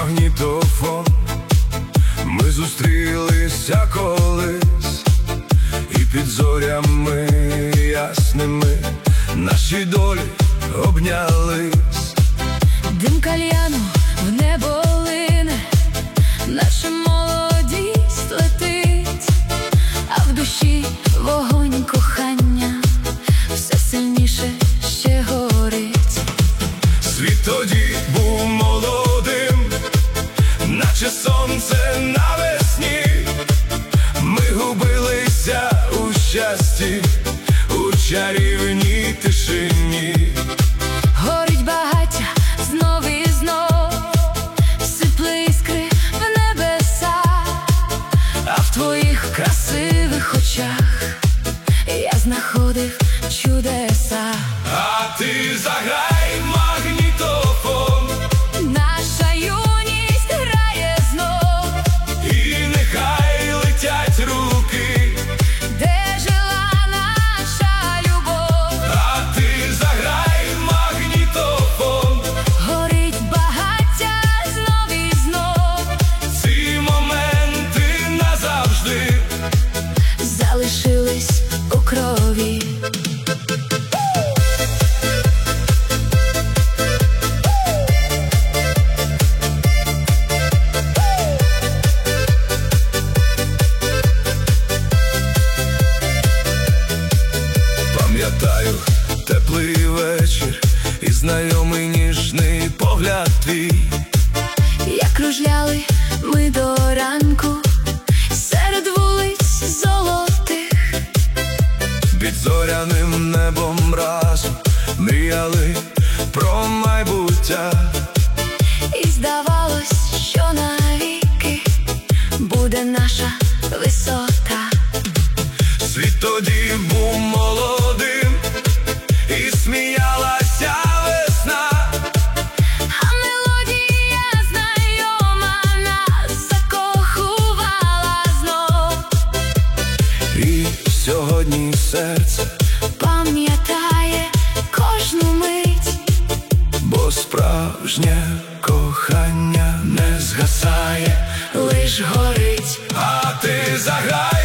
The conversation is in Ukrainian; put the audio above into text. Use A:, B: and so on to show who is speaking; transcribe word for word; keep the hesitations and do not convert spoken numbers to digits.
A: магнітофон. Ми зустрілися колись, і під зорями ясними наші долі обнялись.
B: Дим кальяну в небо лине, наша молодість летить, а в душі вогонь кохання все сильніше ще горить.
A: Світ тоді був молодим, наче сонце навесні. Ми губилися у щасті, у чарівній тишині.
B: Горить багаття знов і знов, сипли іскри в небеса, а в твоїх красивих очах я знаходив чудеса.
A: А ти заграй магнітофон,
B: наша юність грає знов,
A: і нехай летять руки,
B: де жила наша любов.
A: а ти заграй магнітофон,
B: Горить багаття знов і знов,
A: ці моменти назавжди
B: залишились у крові.
A: Пам'ятаю теплий вечір і знайомий ніжний погляд твій.
B: Як кружляли ми до ранку серед вулиць золотих,
A: Під зоряним небом разом мріяли про майбуття.
B: і здавалось, що навіки буде наша висота.
A: Світ тоді був молодим, і сміялася весна.
B: А мелодія знайома нас закохувала знов.
A: І сьогодні серце
B: Пам'ятає кожну мить,
A: бо справжнє кохання не згасає,
B: лиш горить.
A: а ти заграй